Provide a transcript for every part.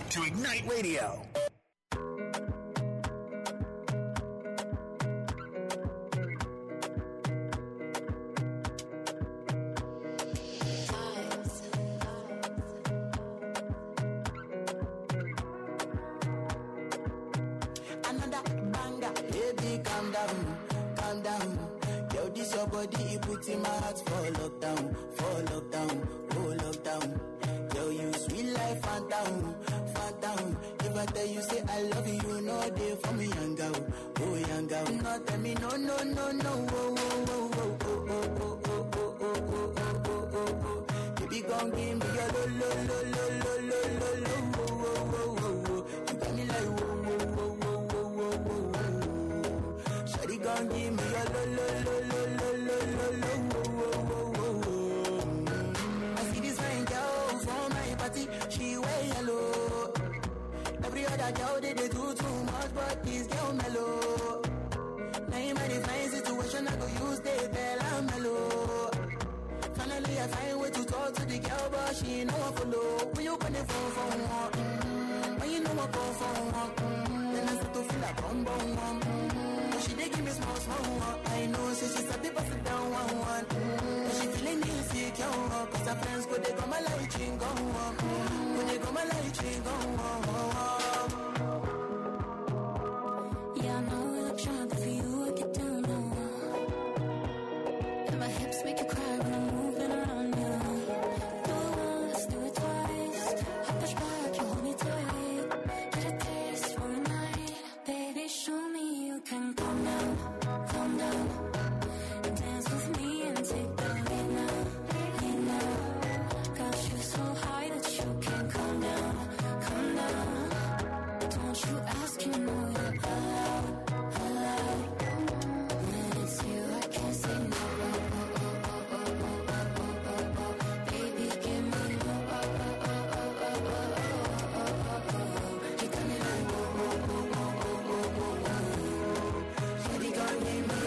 to Ignite Radio. Body, you put in my heart for lockdown, oh lockdown. Girl, you sweet life, phantom. If I tell you say I love you, no day for me, young girl, oh young girl. No tell me no, oh, baby, gon' give me your lo. You got me like whoa. Shawty gon' give me your lo. I see this fine girl from my party, she wear yellow. Every other girl they do too much, but this girl mellow. Now in my divine situation, I go use the bell and mellow. Finally I find way to talk to the girl, but she ain't no one follow. When you gonna phone for one? When you know I go for one? Then I start to feel like bum. She dey give me small one. I know, say she's a people sit down one. But she feeling insecure, cause her friends go they come a light ring go on. Go they come a light ring go on. Yeah, I know we look shy, but for you I get down low. And my hips make you cry when I'm moving around you. Do it once, do it twice. I push back, you hold me tight. Get a taste for a night, baby. Show me you can calm down. Dance with me and take the lead now. Got you so high that you can't calm down. Don't you ask, you know you're allowed. When it's you, I can't say no. Baby, give me you got me like Shawty gon' give me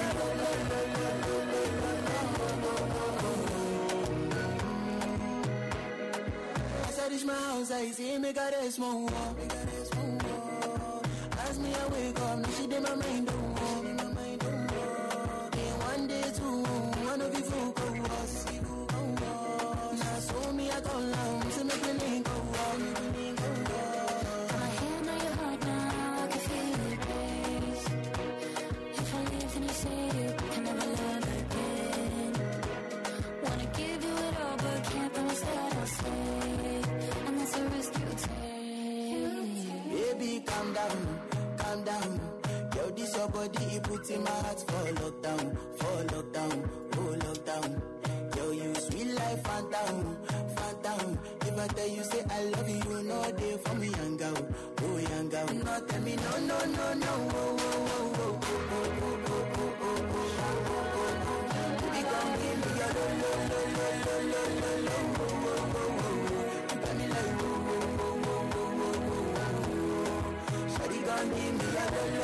As I reach my house, I see me got a small wall. As me I wake up, now she did my mind don't walk. Then one day two, one of you folk go us. Now so me I go long, so make me link go walk. My hand on your heart now, I can feel it race. If I leave then you say you can never love again. Wanna give you it all but can't promise that I'll stay. And that's a risk you take. Baby, calm down. Yo, this your body, you put in my heart for lockdown, oh lockdown. Yo, you sweet life, phantom. If I tell you say I love you, no day for me, young girl, oh young girl. No tell me no, oh. Baby, come give me your lo. You got me like whoa. Shawty gon' give me your lo.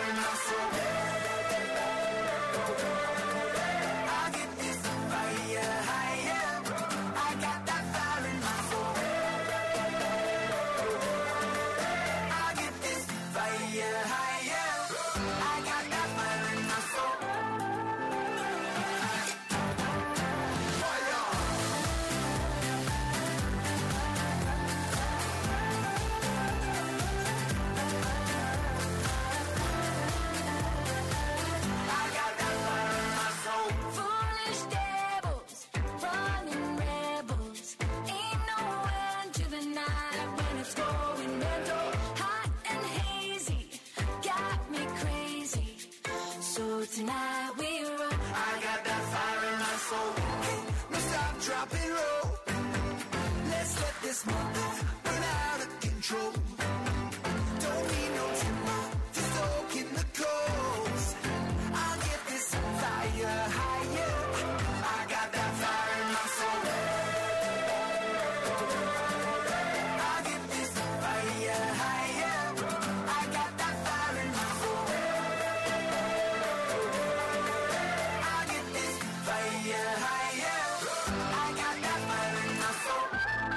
Fire. drop and roll. Let's let this moment burn out of control. Don't need no timber to soak in the coals. I'll get this fire higher. I got that fire in my soul. I'll get this fire higher. I got that fire in my soul. I'll get this fire higher. I got that fire in my soul.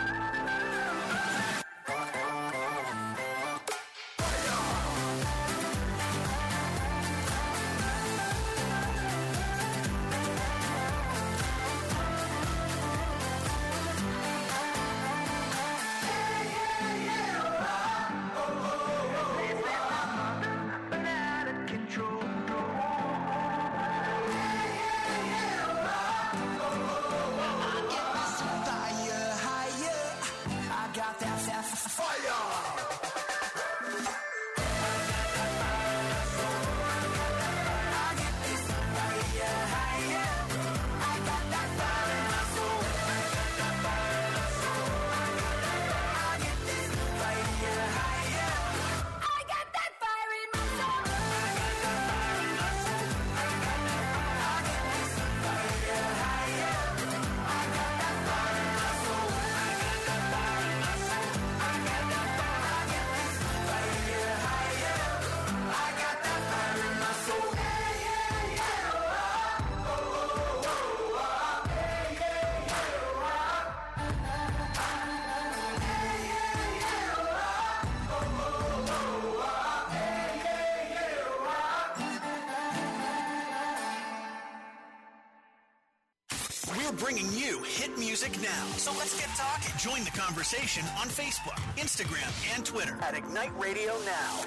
Bringing you hit music now. So let's get talking. Join the conversation on Facebook, Instagram, and Twitter at Ignite Radio Now.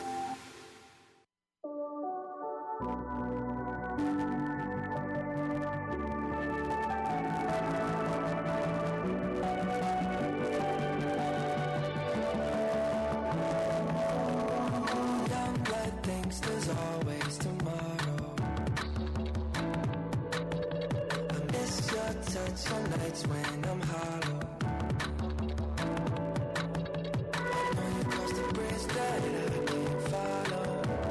Young blood thinks there's always tomorrow. Touch on nights when I'm hollow. I know you crossed the bridge that I can't follow.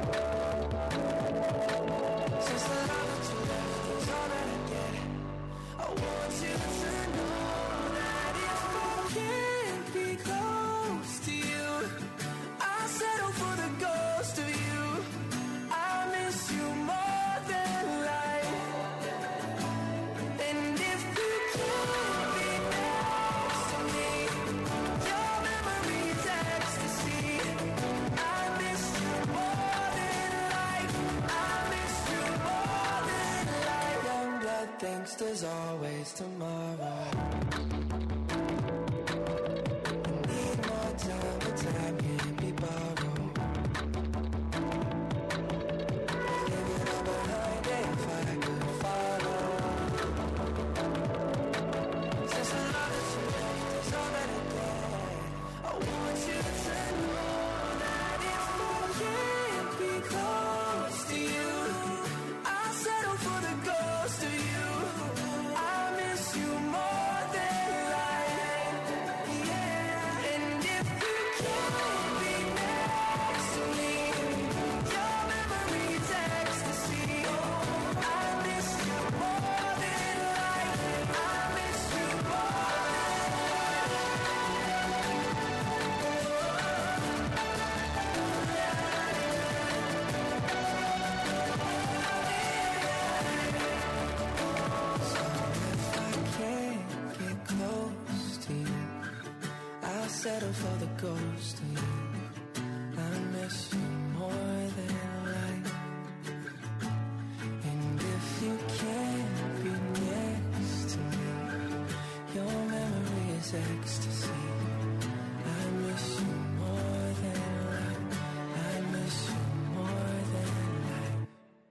Since the love that you left is all that I get, I want you to know that if I can't be close to you, I'll settle for the ghost of you. I miss you more than life. And if you can't be next to me, your memory's ecstasy. I miss you more than life. I miss you more than life. Young blood thinks there's always tomorrow. I need more time, but time can't be borrowed. Leave it all behind if I could follow. Since the love that you left is all that I get, I want you to know that if I can't be close to you, I'll settle for the ghost of you. I miss you more than life, yeah. And if you can't be next to me, your memory's ecstasy. I miss you more than life. I miss you more So if I can't get close to you, I'll settle for the ghost of you. I miss you more than life. And if you can't be next to me, your memory is ecstasy. I miss you more than life. I miss you more than life.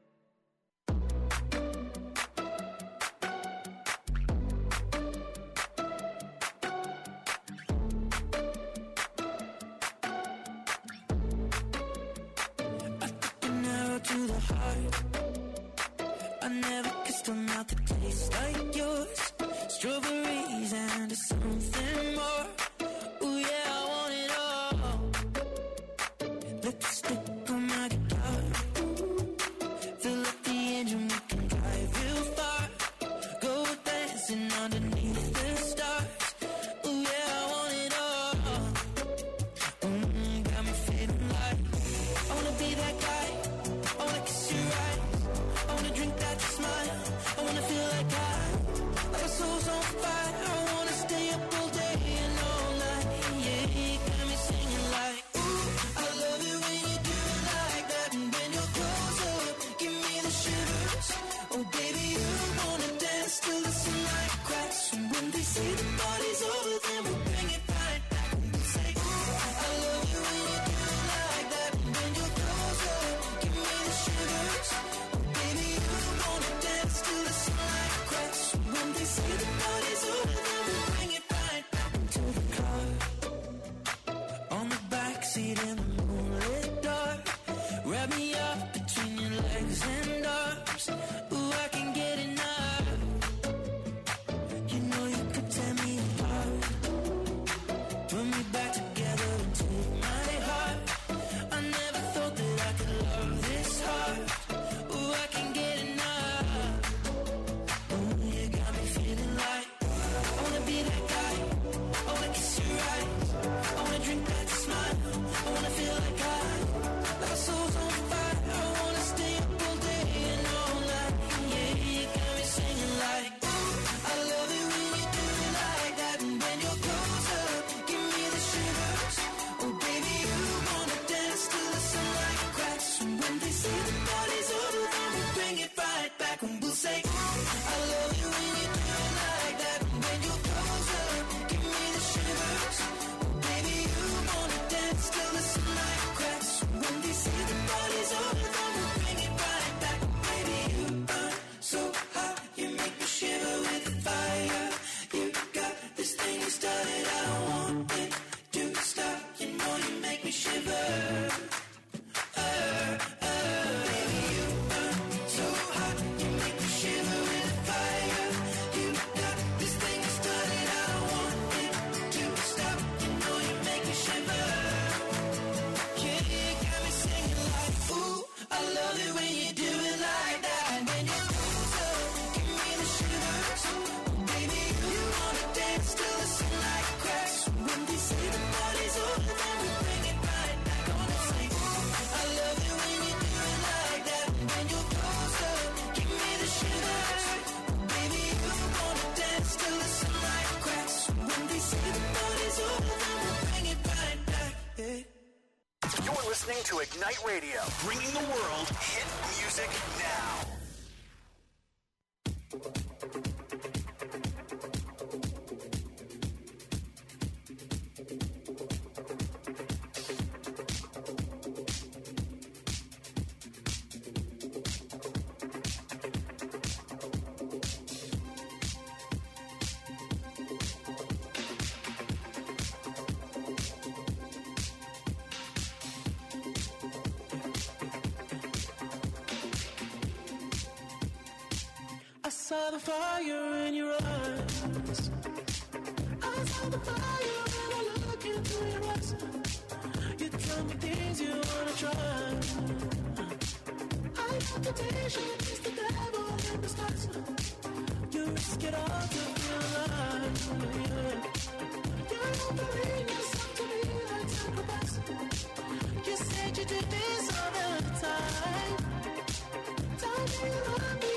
An arrow to the heart. I never kissed a mouth that tastes like yours. Strawberry fantasies and something more. Ooh yeah, I want it all. Lipstick on my guitar. Fill up the engine, we can drive real far. Go dancing underneath the stars. Ooh yeah, I want it all. Got me feeling like I wanna be that guy. I wanna kiss your eyes. I wanna drink that smile. I wanna feel like our soul's on fire. I wanna stay up all day and all night. Yeah, you got me singing like, ooh, I love it when you do it like that. And when you're close up, give me the shivers. Oh baby, you wanna dance till the sunlight cracks. And when they say the party's over, then we'll bring it right back. And we'll say, ooh, I love you when you do it like that. And when you're close up, give me the shivers. Oh baby, you wanna dance till the sunlight cracks. When they say the party's over, then we'll bring it right back to the car. On the backseat in the moonlit dark. Wrap me up between your legs and arms. Ooh, I can get enough. You know you could tear me apart. Put me back together and take my heart. I never thought that I could love this hard. Ooh, I can get enough. Ooh, you got me feeling like I wanna be that guy. I wanna kiss your eyes. I wanna drink that smile. I wanna feel like our soul's on fire. I wanna stay up all day and all night. Yeah, you got me singing like, ooh, I love it when you do it like that. And when you're close up, give me the shivers. Oh baby, you wanna dance till the sunlight cracks. And when they say the party's over, then we'll bring it right back. And we'll say, ooh, I love you when you do it like that. And when you're close up, give me the shivers. Oh baby, you wanna dance till the sunlight cracks. When they say the party's over, then we'll bring it right back. Baby, you burn so hot, you make me shiver with fire. You got this thing you started, I don't want it to stop. You know you make me shiver. Baby, you burn so hot, you make me shiver with fire. You got this thing you started, I don't want it to stop. You know you make me shiver. Yeah, you got me singing like, ooh, I love it when you do it like that. And when you're close up, give me the shivers. Baby, you wanna dance till the sunlight cracks. When they say the party's over, then we bring it right back. Gonna say, ooh, I love it when you do it like that. And when you're close up, give me the shivers. Baby, you wanna dance till the sunlight cracks. When they say the party's over, then we bring it right back. Yeah. You're listening to Ignite Radio, bringing the world hit music now. I saw the fire in your eyes. I saw the fire when I look into your eyes. You tell me things you wanna try. I know temptation is the devil in disguise. You risk it all to feel alive. Yeah. You're offering yourself to me like sacrifice. You said you did this all the time. Tell me you love me.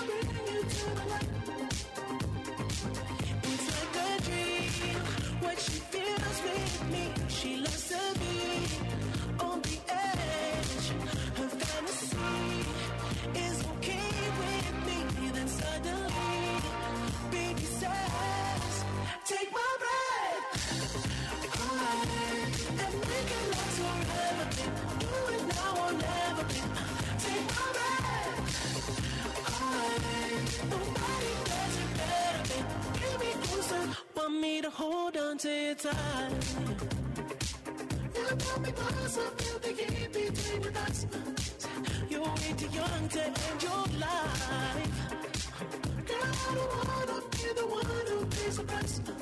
It's like a dream when she feels with me. She loves to be on the edge. Her fantasy is okay with me. Then suddenly, baby says, take my breath away and make it last forever. Do it now or never. Take my breath away. Nobody does it better. Get me closer. Want me to hold on to your tight. You got me close, I feel the heat between your thighs. You're way too young to end your life. Girl, I don't wanna be the one who pays the price.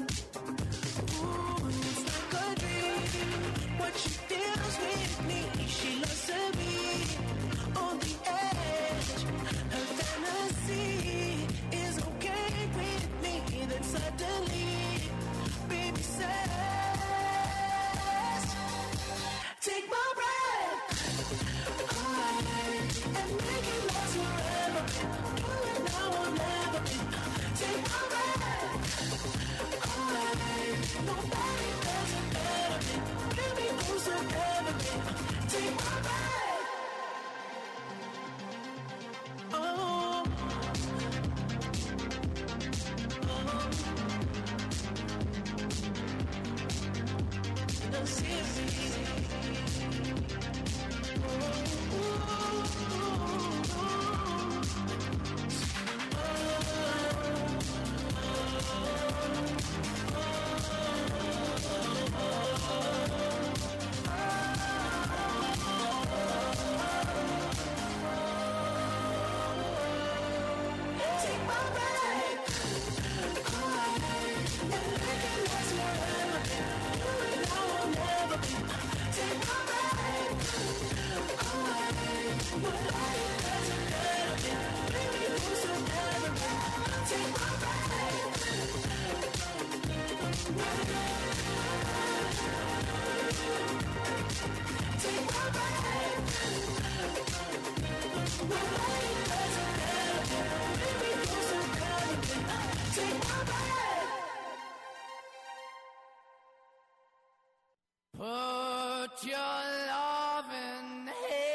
Put your loving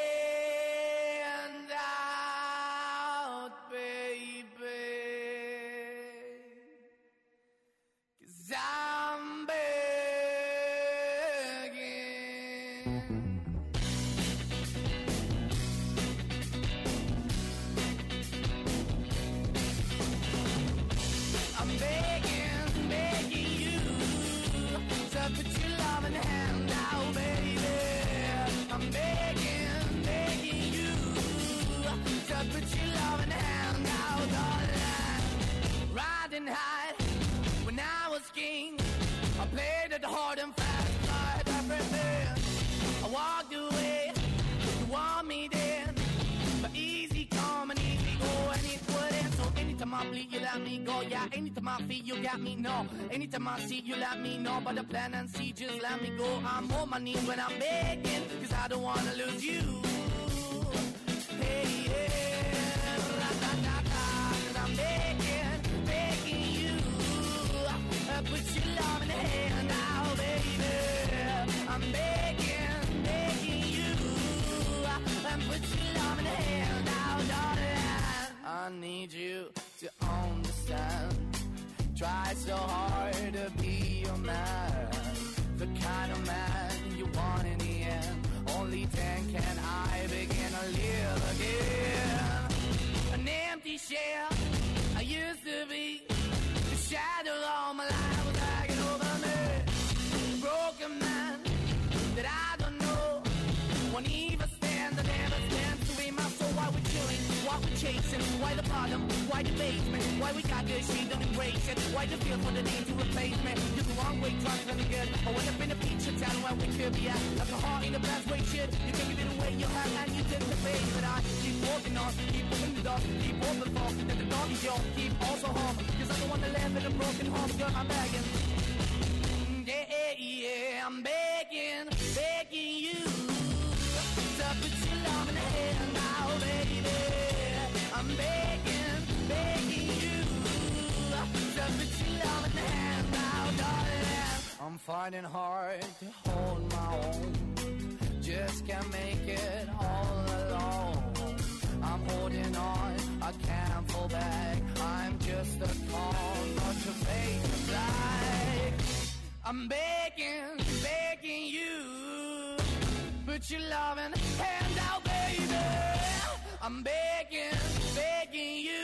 hand out, baby, 'cause I'm begging. I'm begging, begging you to put your loving hand out, baby. I'm begging, begging you to put your loving hand out, darling. Riding high when I was king, I played it hard and fast, tried everything. I walked away, you want me then, but easy come and easy go, and it wouldn't. So anytime I bleed, you let me go. Yeah, anytime I feel, you got me, no. Anytime I see, you let me know. But the plan and see, just let me go. I'm on my knees when I'm begging, 'cause I don't wanna lose you. Hey, yeah, ra-da-da-da, 'cause I'm begging, begging you. Put your love in the hand now, baby. I'm begging, begging you. Put your love in the hand now, darling. I need you to understand. Try so hard to be your man, the kind of man you want in the end. Only then can I begin to live again. An empty shell I used to be, the shadow all my life was hanging over me. A broken man that I don't know won't even stand, I never stand to be my soul. Why we chilling, why we chasing, why the bottom, why the basement, why we got good, she don't embrace it, why the feel for the need to replace me. You're the wrong way, trying to be good. I went up in a feature town where we could be at, like a heart in the best way, shit. You can give it away, you have, and you take the bait. But I keep walking on, keep moving the dog, keep open for, that the dog is yours, keep also home, 'cause I don't want to live in a broken home, girl, I'm begging. Yeah, yeah, I'm begging, begging you to put your love in the hand now, baby. I'm begging, begging you to put your love in the hand now, darling. I'm finding hard to hold my own, just can't make it all alone. I'm holding on, I can't fall back. I'm just a call, not your face to black. I'm begging, begging you, put your loving hand out, baby. I'm begging, begging you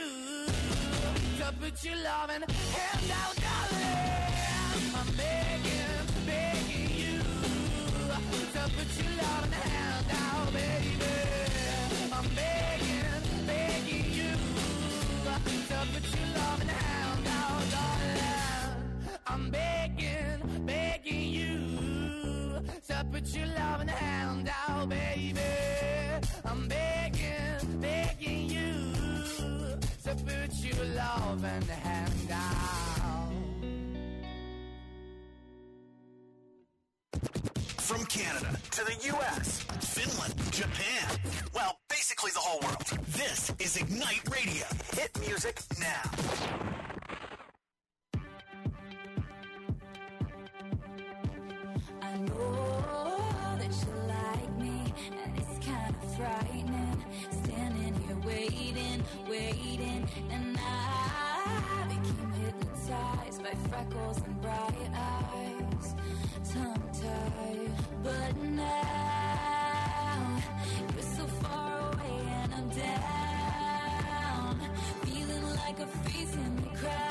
to put your loving hand out, darling. I'm begging, begging you to put your loving hand out, baby. I'm begging, begging you to put your loving hand out, darling. I'm begging, begging you to put your loving hand out, baby. I'm begging, begging you to put your loving hand out. From Canada to the U.S., Finland, Japan, well, basically the whole world. This is Ignite Radio. Hit music now. I know that you like me, and it's kind of frightening. Standing here waiting, waiting, and I became hypnotized by freckles and bright eyes. tongue-tied. But now you're so far away and I'm down, feeling like a face in the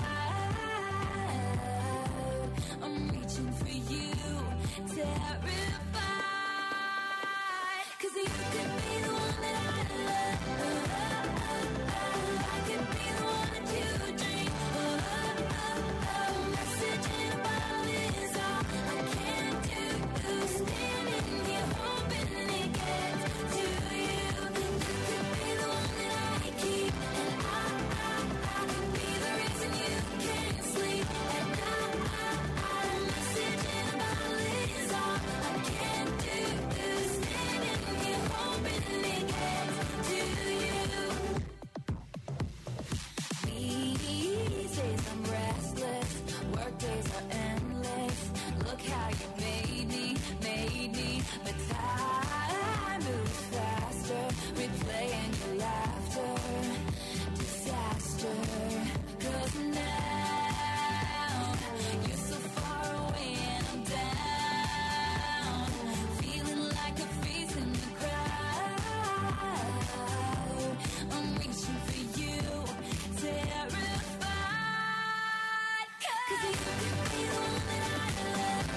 crowd. I'm reaching for you, terrified, 'cause you could be the one that I love. I could be the one that you dream. Message in a bottle is all I can do. Standing here hoping it gets to you. You could be the one that I keep, and I could be the reason you can't sleep at night. Message in a bottle is all I can do. Standing here hoping it gets to you. These days I'm restless, work days are endless. Look how you made me, but time moves faster, replaying your laughter, disaster. 'Cause now you're so far away and I'm down, feeling like a face in the crowd. I'm reaching for you, terrified, 'cause you could be the one that I love.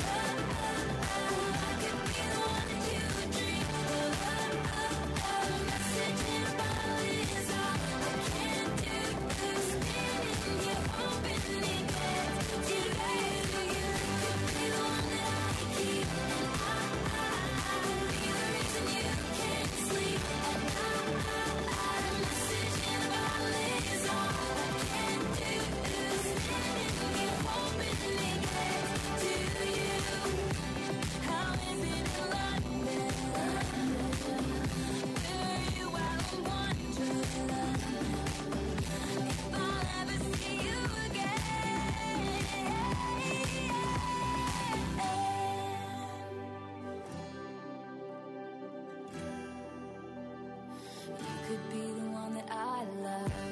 I could be the one that you dream. Message in a bottle is all I can do. Standing here hoping it gets to you. You could be the one that I keep, and I could be the reason you can't sleep at night. Message in a bottle is all I can do. Standing here hoping it gets to you. How is it in London? Where are you while I'm wondering if I'll ever see you again? You could be the one that I love.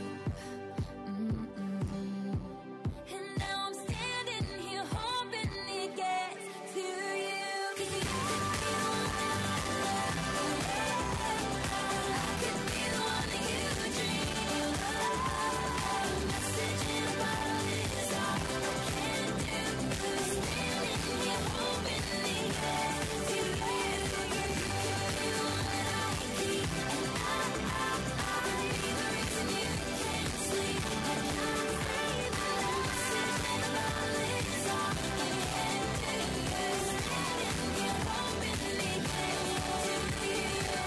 And now I'm standing here hoping it gets to you. 'Cause you could be the one that I love. I could be the one that you dream. Message in a bottle is all I can do. Standing here hoping it gets to you. You could be the one that I keep, and I could be the reason you can't sleep at night. Message in a bottle is all I can do. Standing here hoping it gets to you.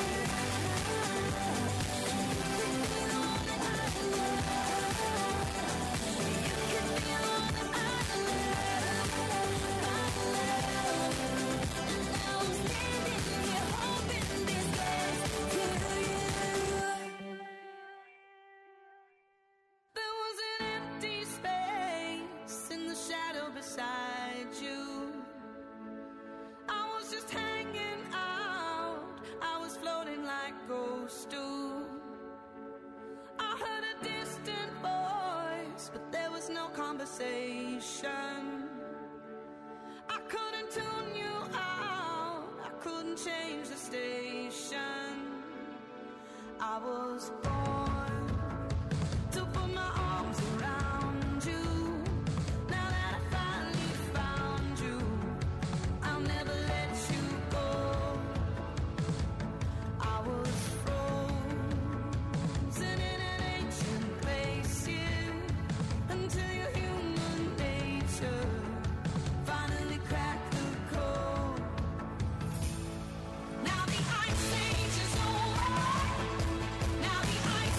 There was an empty space in the shadow beside you. I was just hanging out, I was floating like ghosts do. I heard a distant voice, but there was no conversation. I couldn't tune you out, I couldn't change the station. I was born to put my arms around you. Now that I finally found you, I'll never let you go. I was frozen in an ancient glacier until your human nature finally cracked the code. Now the ice age is over. Now the ice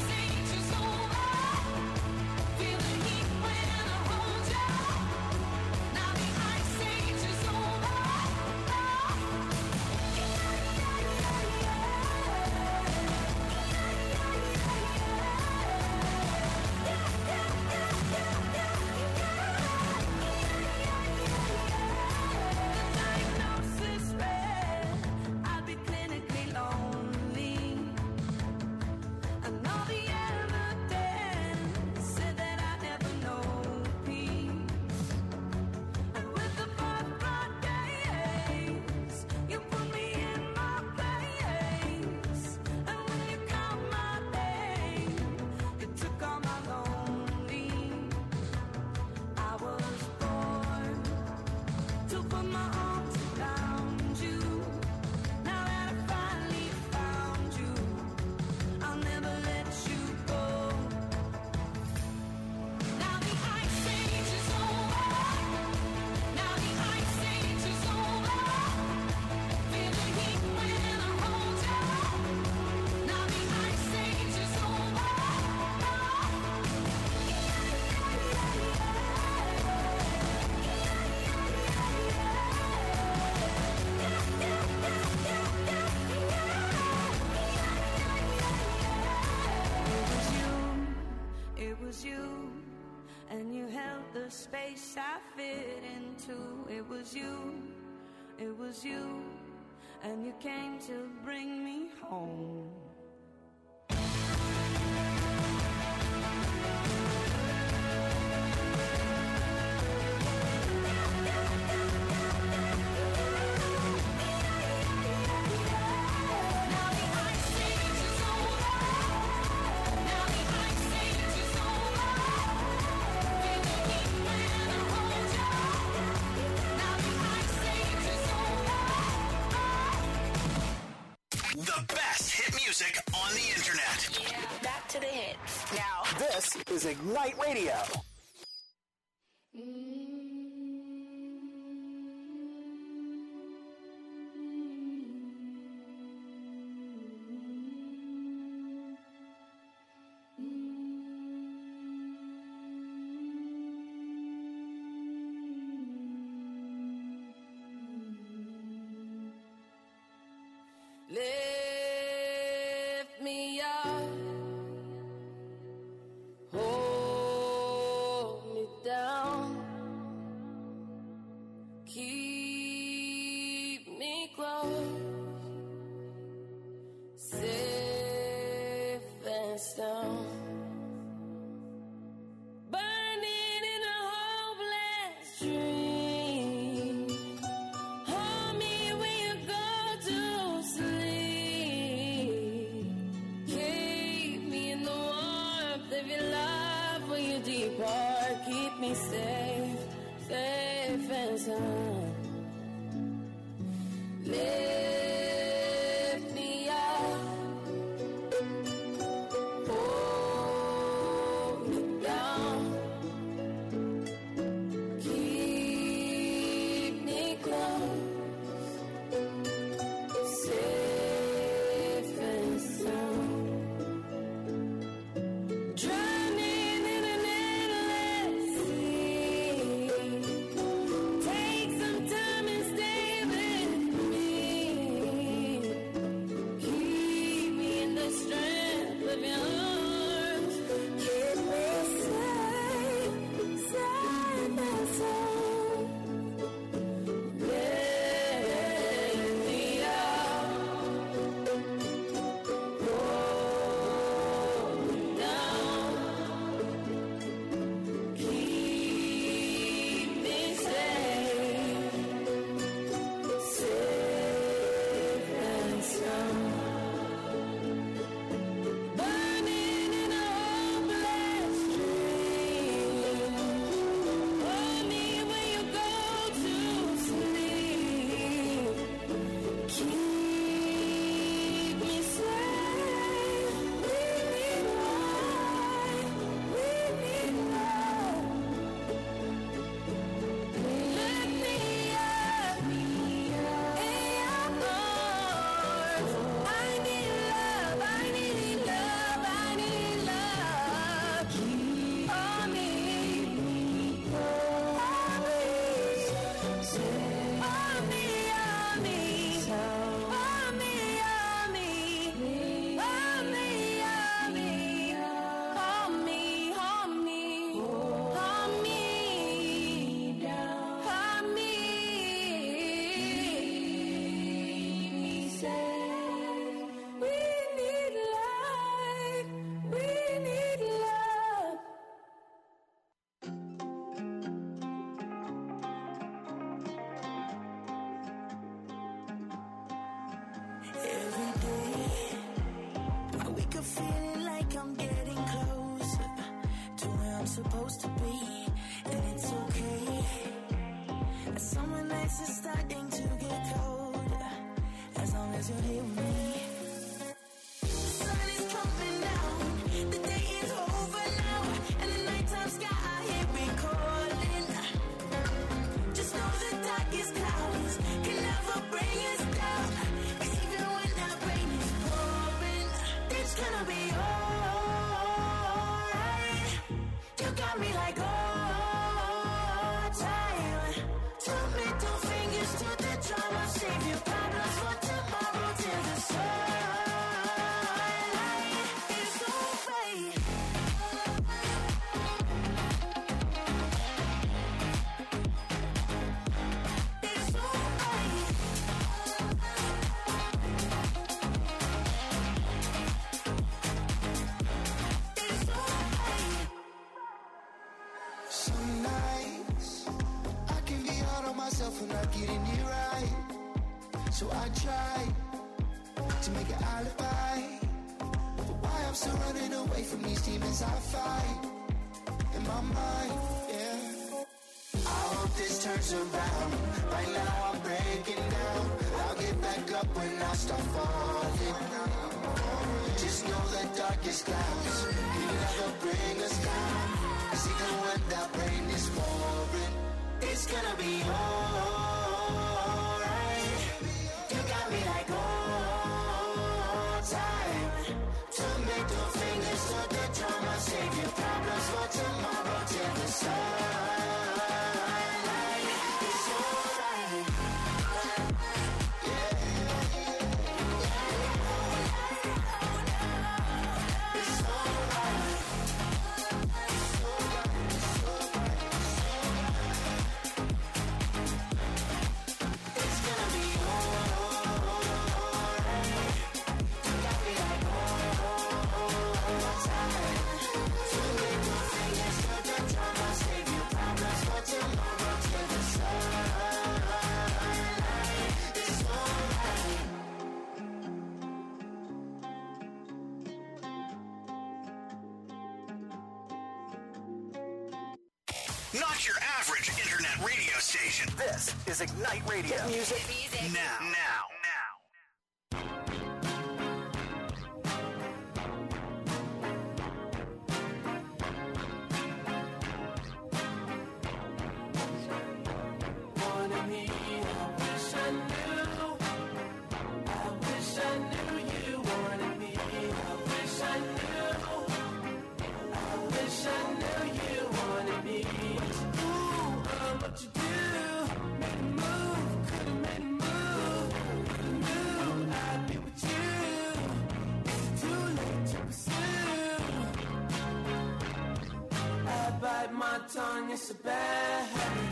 place I fit into. It was you, and you came to bring me home. The best hit music on the internet. Yeah. Back to the hits. Now, this is Ignite Radio. Lift me up, hold me down, keep me close, safe and sound. Burning in a hopeless dream. Hold me when you go to sleep. Keep me in the warmth of your love when you depart. Keep me safe, safe and sound. Lift me up, hold me down, keep me close, safe and sound. Drowning in an endless sea. Take some time and stay with me. Keep me in the strength of your arms. Keep me safe, safe and sound. Let me out, hold me down, keep me safe, safe and sound. Burning in a hopeless dream. Hold me when you go to sleep. Keep me safe. We need light. We need love. Lift me up in your arms. I need love. I need love. I need love. Keep on me. On me. On me. On me. On me. On me. On me. On me. On me. On me. On me. On me. We need light. We need love. Every day, I wake up feeling like I'm getting closer to where I'm supposed to be, and it's okay. Summer nights are starting to get colder, as long as you're here with me. The sun is coming down, the day is over now, and the nighttime sky, here we calling. Just know the darkest clouds can never bring us down. 'Cause even when that rain is pouring, it's gonna be alright. You got me like all time. Two middle fingers to the drum. I'll save your problems for tomorrow till the sun. for not getting it right. So I try to make an alibi for why I'm still running away from these demons I fight in my mind, yeah. I hope this turns around. Right now I'm breaking down. I'll get back up when I start falling. Just know the darkest clouds can never bring us down. 'Cause even when that rain is pouring, it's gonna be alright. You got me like old time. To make the fingers to the drum, I save your problems for tomorrow till the sunlight. It's alright. Yeah. It's alright. It's alright. It's gonna be alright. You got me like old time. To make the fingers to the drum, I save your problems for tomorrow till the sunlight. It's alright. Not your average internet radio station. This is Ignite Radio. Music. Now. Wanted me, I wish I knew. I wish I knew you wanted me. I wish I knew. I wish I knew you wanted me. Ooh, what you do? Made a move, could've made a move. Knew I'd be with you. Is it too late to pursue? I bite my tongue, it's a bad habit.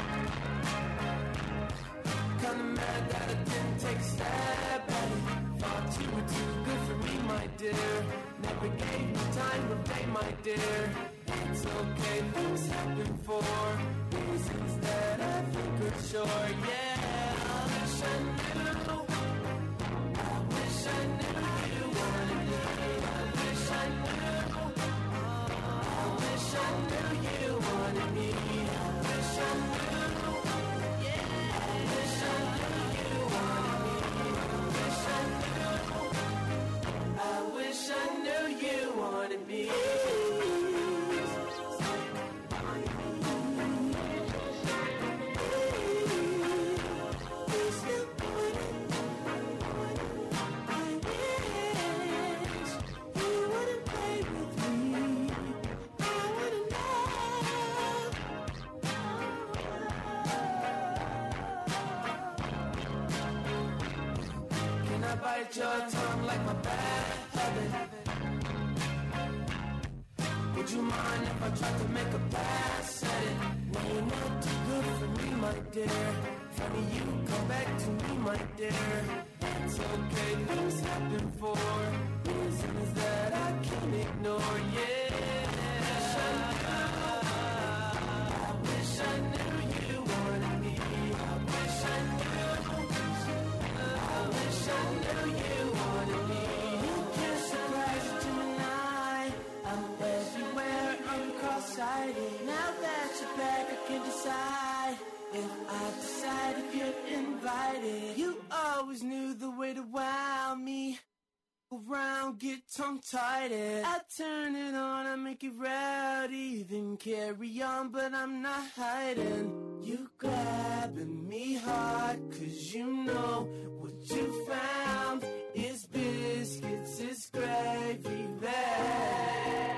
Kinda mad that I didn't take a stab at it. Thought you were too good for me, my dear. Never gave me time of day, my dear. It's okay, things happen for reasons that I think are sure. Yeah, I wish I knew. I wish I knew you wanted me. I wish I knew. I wish I knew you wanted me. I wish I knew. Yeah, I wish I knew you wanted me. I wish I knew. I wish I knew you wanted me. Can I bite your tongue like my bad habit? Would you mind if I tried to make a pass at it? No, you're not too good for me, my dear. Funny you come back to me, my dear. It's okay, things happen for reasons that I can't ignore. Yeah, I wish I knew you wanted me. I wish I knew. I wish I knew you wanted me. You can't surprise a Gemini. I'm everywhere, I'm cross-sighted. Now that you're back, I can decide if I decide if you're invited. You always knew the way to wow me. Around, get tongue-tied. I turn it on, I make it rowdy. Then carry on, but I'm not hiding. You grabbing me hard, 'cause you know what you found is biscuits, it's gravy there.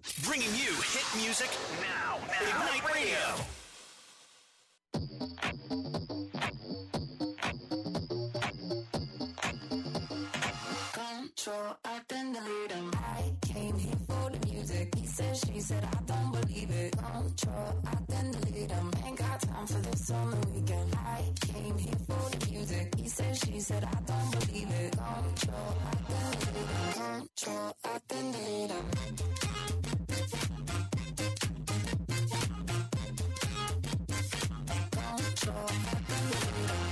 Bringing you hit music now. Ignite Radio. Control, I then delete him. I came here for the music. He said, she said, I don't believe it. Control, I then delete him. Ain't got time for this on the weekend. I came here for the music. He said, she said, I don't believe it. Control, I then delete him. Control, I then delete him. Control, I then delete him.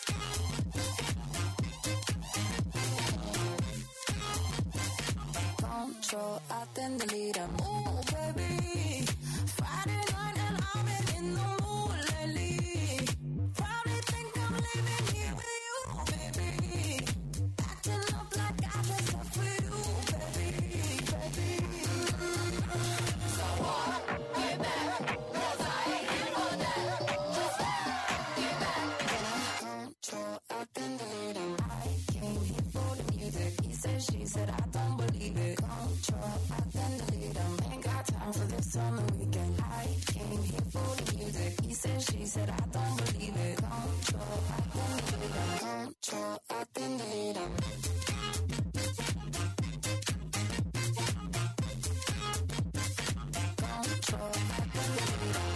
Control, I then delete him. Ooh, baby. Friday night and I've been in the mood lately. Probably think I'm leaving here with you, baby. Acting up like I just left with you, baby. So what? Get back, 'cause I ain't here for that. Just get back. Control, I then delete him. I came here for the music. He said, she said, I don't believe it. Control, I then delete him. Ain't got time for this on the weekend. I came here for the music. He said, she said, I don't believe it. Control, I then delete him. Control, I then delete him. Control, I then delete him.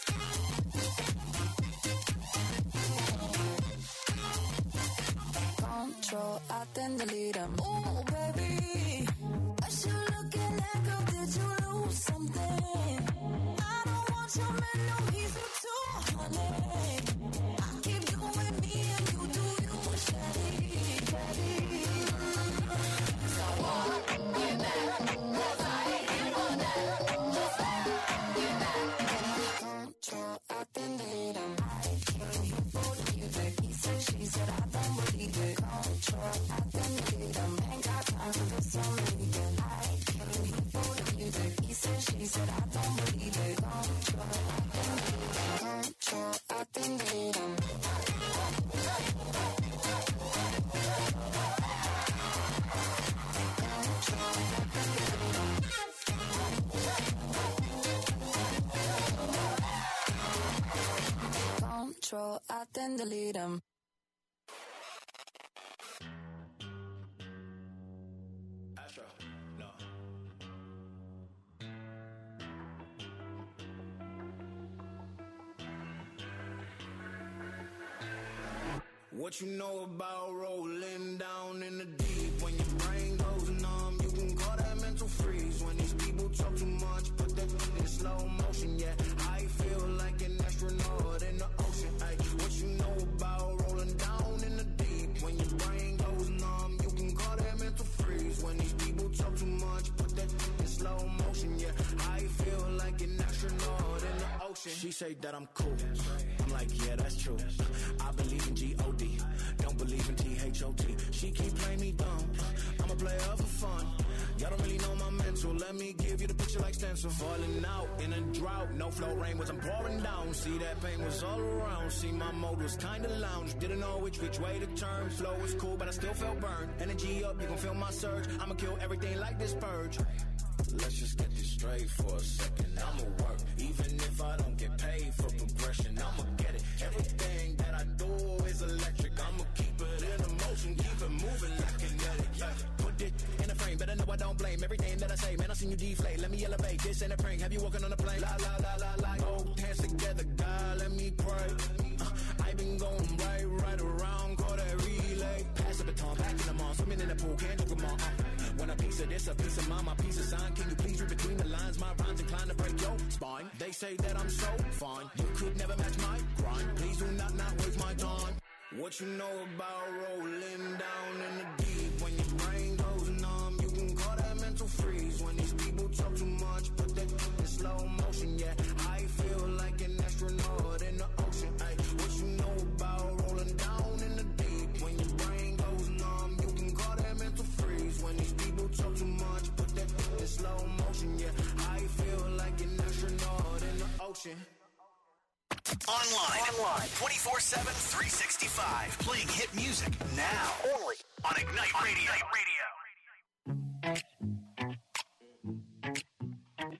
Control, I then delete him. Ooh, baby. What you looking at, girl? Did you lose something? I don't want your man, no, he's too honey. I keep doing me and you do you, shawty. So what? Get back, 'cause I ain't here for that. Just get back. Control, I then delete him. I came here for the music. He said, she said, I don't believe it. Control, I then delete him. Ain't got time for this on the weekend. I came here for the music. He said, she said, I don't believe it. Control, I then delete him. Control, I then delete him. Control, I then delete him. Astro, no. What you know about rolling down in the deep? When your brain goes numb, you can call that mental freeze. When these people talk too much, put that in slow motion. Yeah, I feel like an astronaut in the ocean. Ay, what you know about rolling down in the deep? When your brain goes numb, you can call that mental freeze. When these people talk too much, put that in slow motion. Yeah, I feel like an astronaut in the ocean. She say that I'm cool. I'm like, yeah, that's true. I believe in G-O-D, don't believe in T-H-O-T. She keep playing me dumb. I'm a player for fun. Y'all don't really know my mental. Let me give you the picture like stencil. Falling out in a drought. No flow rain wasn't pouring down. See, that pain was all around. See, my mode was kinda lounge. Didn't know which way to turn. Flow was cool, but I still felt burned. Energy up, you gon' feel my surge. I'ma kill everything like this purge. Let's just get this straight for a second. I'ma work, even if I don't get paid for progression. I'ma get it. Everything that I do is electric. I'ma keep it in motion, keep it moving like kinetic. Yeah. Put it in a frame, better know I don't blame everything that I say. Man, I seen you deflate. Let me elevate. This ain't a prank. Have you walking on a plane? La la la la la. Hold hands together, God, let me pray. I been going right around, call that relay. Pass the baton, back in the mall, swimming in the pool, can't joke them all. When a piece of this, a piece of mine, my piece of sign. Can you please read between the lines? My rhymes inclined to break your spine. They say that I'm so fine, you could never match my grind. Please do not waste my time. What you know about rolling down in the deep? When your brain goes numb, you can call that mental freeze. When these people talk too much, put that in slow motion. Yeah, I feel like an astronaut in the ocean. Ay, what you know about rolling down in the deep? When your brain goes numb, you can call that mental freeze. When these people talk too much, put that in slow motion. Yeah, I feel like an astronaut in the ocean. Online 24/7, 365. Playing hit music now. Only on Ignite Radio.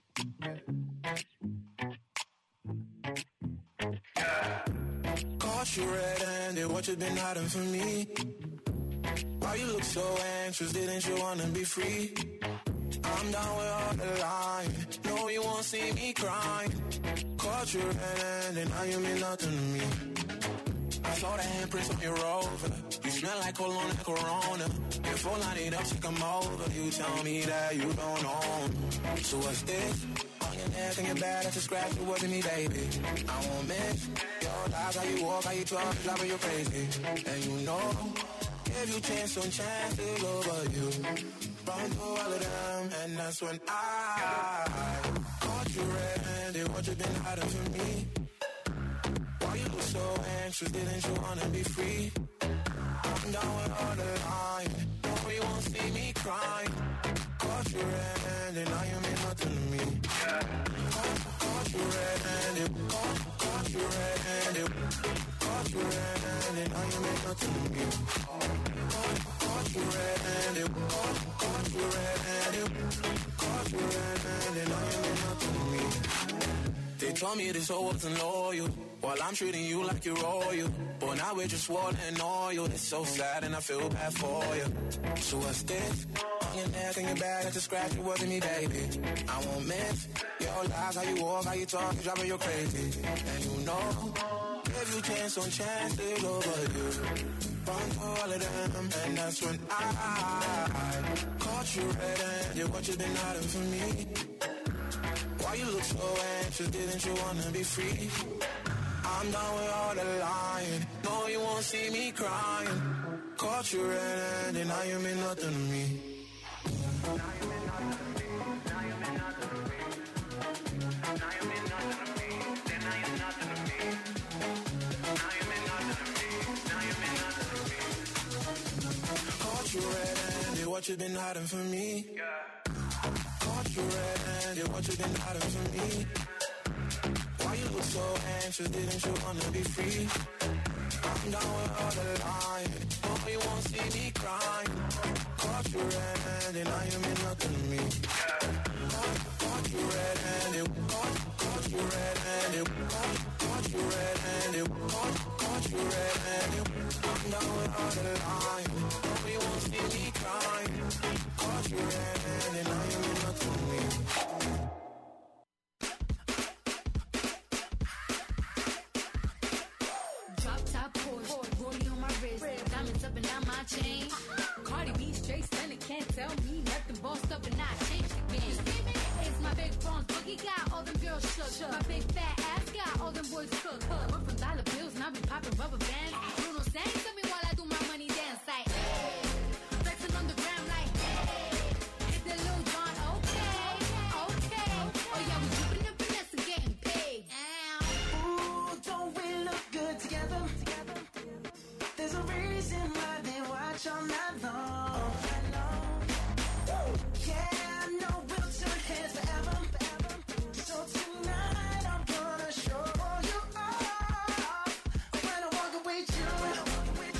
Caught you red-handed, what you been hiding from me? Why you look so anxious, didn't you wanna be free? I'm down with all the lying, no you won't see me crying. Caught you red-handed, now you mean nothing to me. I saw the handprints on your Rover, you smell like cologne and Corona. If all I need up to come over, you tell me that you don't own. So what's this? On your neck and your back, that's a scratch, it wasn't me, baby. I won't miss your lies, how you walk, how you talk, driving you crazy. And you know, if you chance on chance, it'll over you. Run through all of them, and that's when I caught you red-handed, what you been hiding from me? Why you look so anxious, didn't you wanna be free? I'm down with all the lying, no you won't see me crying. Caught you red-handed, now you mean nothing to me. Caught you red-handed, caught you red-handed, caught you red-handed, now you mean nothing to me. Caught you red-handed, caught you red-handed, caught you red-handed, now you mean nothing to me. They told me this whole wasn't loyal, while I'm treating you like you're royal. But now we're just water and oil. It's so sad and I feel bad for you. So what's this? On your neck and your back, that's a scratch, it wasn't me, baby. I won't miss your lies, how you walk, how you talk, it's driving you crazy. And you know, if you chance on chance, it'll over you. Run through all of them, and that's when I caught you red-handed, what you been hiding from me? Why you look so anxious, didn't you wanna be free? I'm done with all the lying, no you won't see me crying. Caught you red-handed, now you mean nothing to me. Caught you red-handed, what you been hiding from me? Caught you red-handed, what you been hiding from me? Why you look so anxious, didn't you wanna be free? I'm down with all the lying, no you won't see me crying. Caught you red-handed, now you mean nothing to me. Caught you red-handed, caught you red-handed, caught you red-handed, caught you red-handed. I'm down with all the lying, no you won't see me crying. Caught you red-handed, now you mean nothing to me. Diamonds up and down my chain. Cardi B straight stunning, can't tell me nothing. Bossed up and I changed the game. It's my big bronze boogie, got all them girls shook. My big fat ass got all them boys cooked. Went from dollar bills, now we popping rubber bands. Bruno sang to me while I do my money dance. Like, hey, flexing on the ground like, hey, hit the Lil Jon, okay. Oh yeah, we dripping and finesse and getting paid. Ooh, don't we look good together? There's a reason why they watch all night long. Yeah, I know we'll turn heads forever. So tonight I'm gonna show you off. When I walk away with you,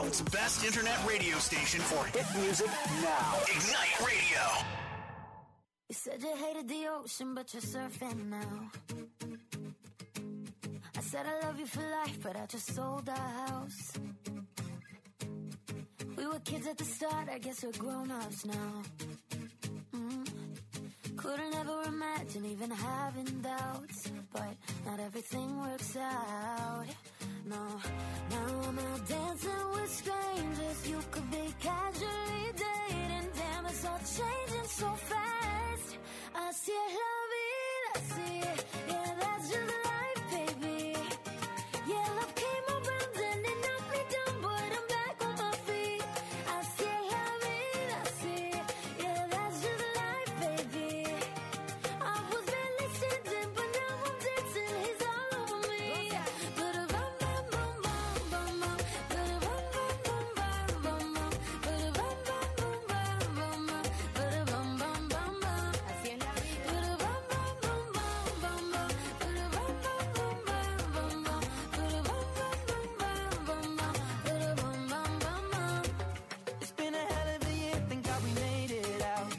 world's best internet radio station for hit music now. Ignite Radio. You said you hated the ocean, but you're surfing now. I said I love you for life, but I just sold our house. We were kids at the start, I guess we're grown-ups now. Couldn't ever imagine even having doubts, but not everything works out. No, now I'm out dancing with strangers. You could be casually dating. Damn, it's all changing so fast. Así es la vida, así, yeah, that's just life, baby. Yeah, love came around and it knocked me down, but I'm back on my feet. Así es la vida, así, yeah, that's just life, baby. I was barely standing, but now I'm dancing. He's all over me. Ba-da-bum, bum, bum, bum, bum, bum. Ba-da-bum, bum, bum, bum, bum, bum. Ba-da-bum, bum, bum, bum, bum, bum. Ba-da-bum, bum, bum, bum. Así es la vida. Ba-da-bum, bum, bum, bum, bum, bum. Ba-da-bum, bum, bum, bum, bum, bum. Ba-da-bum, bum, bum, bum, bum, bum. Ba-da-bum, bum, bum, bum. It's been a hell of a year, thank God we made it out.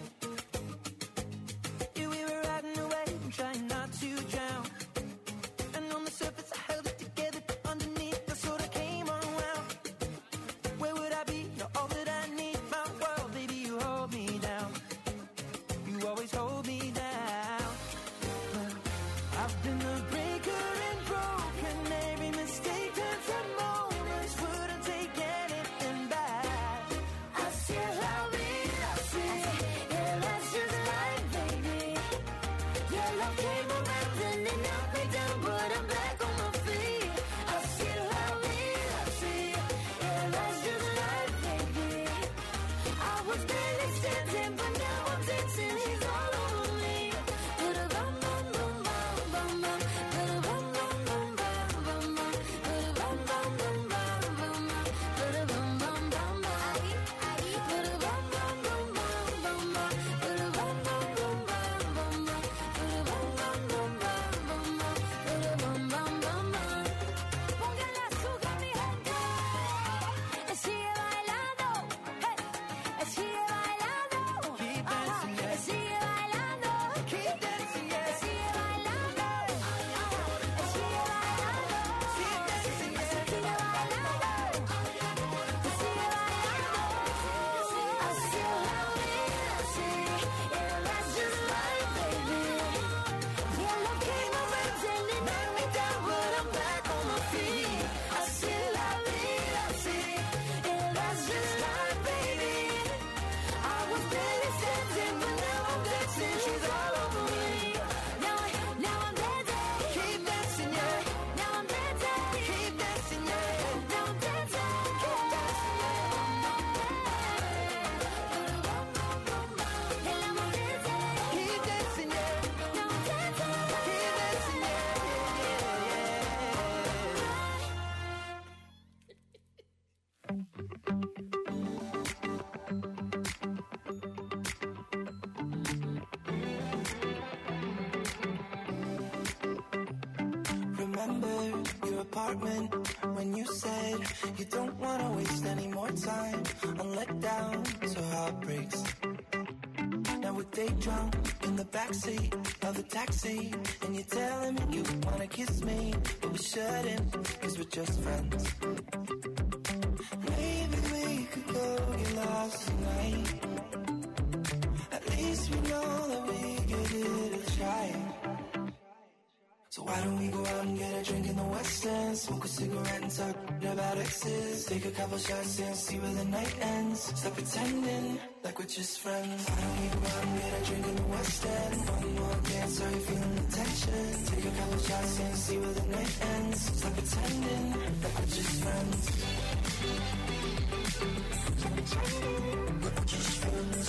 Yeah, we were riding away and trying not to drown. And on the surface I held it together, but underneath I sort of came unwound. Where would I be? You're all that I need, my world, baby, you hold me down. You always hold me down. I've been the breaker and broken. Every mistake turns to moments. Wouldn't take anything back. Así es la vida, así, yeah, that's just life, baby. Yeah, love came around and it knocked me down, but I'm back on my feet. Así es la vida, así, yeah, that's just life, baby. I was barely standing, but now I'm dancing. He's all over me. Ba-da-bum, bum, bum, bum, bum, bum. Ba-da-bum, bum, bum, bum, bum, bum. Ba-da-bum, bum, bum, bum, bum, bum. Ba-da-bum, bum, bum, bum. Ba-da-bum, bum, bum, bum, bum, bum. Ba-da-bum, bum, bum, bum, bum, bum. Ba-da-bum, bum, bum, bum, bum, bum. Ba-da-bum, bum, bum, bum. Pongan la azúcar, mi gente. Sigue bailando. Hey. Sigue bailando. Keep dancing, yeah. Sigue bailando. Keep dancing, yeah. Sigue bailando. Sigue bailando. Keep dancing, yeah. Sigue bailando. Sigue bailando. Así es la vida, así. Yeah, that's just life, baby. Yeah, love came around and it knocked me down, but I'm back on my feet. Así es la vida, así. Yeah, that's just life, baby. I was barely standing, but now I'm dancing. She's all over me. Now I'm dancing. Keep dancing, yeah. Now I'm dancing. Keep dancing, yeah. Now I'm dancing. Keep dancing. And now I'm dancing. Keep dancing, yeah. Now I'm dancing. Keep dancing, yeah. Remember your apartment when you said you don't want to waste any more time on letdowns or heartbreaks. Now we're day drunk in the backseat of a taxi, and you're telling me you want to kiss me, but we shouldn't, cause we're just friends. Maybe we could go get lost tonight. At least we know that we give it a try. So why don't we go out and get a drink in the West End, smoke a cigarette and talk about exes, take a couple shots and see where the night ends. Stop pretending like we're just friends. Why don't we go out and get a drink in the West End, one more dance, are you feeling the tension? Take a couple shots and see where the night ends. Stop pretending like we're just friends. Like we're just friends.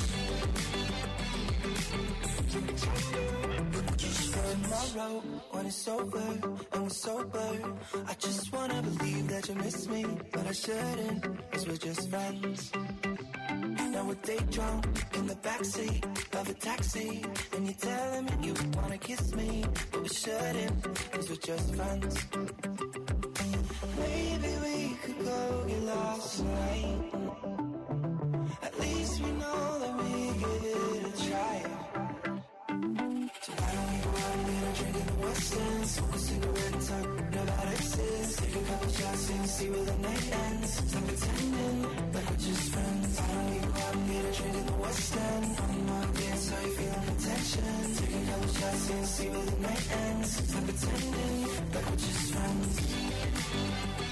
Tomorrow, when it's over and we're sober, I just wanna believe that you miss me, but I shouldn't, cause we're just friends. Now we're day drunk in the backseat of a taxi, and you're telling me you wanna kiss me, but we shouldn't, cause we're just friends. Maybe we could go get lost friends. Smoke a cigarette and talk about exes. Take a couple shots and see where the night ends. Stop pretending like we're just friends. I don't need to go out and get a drink in the West End. On my dance, how you feeling the tension? Take a couple shots and see where the night ends. Stop pretending like we're just friends.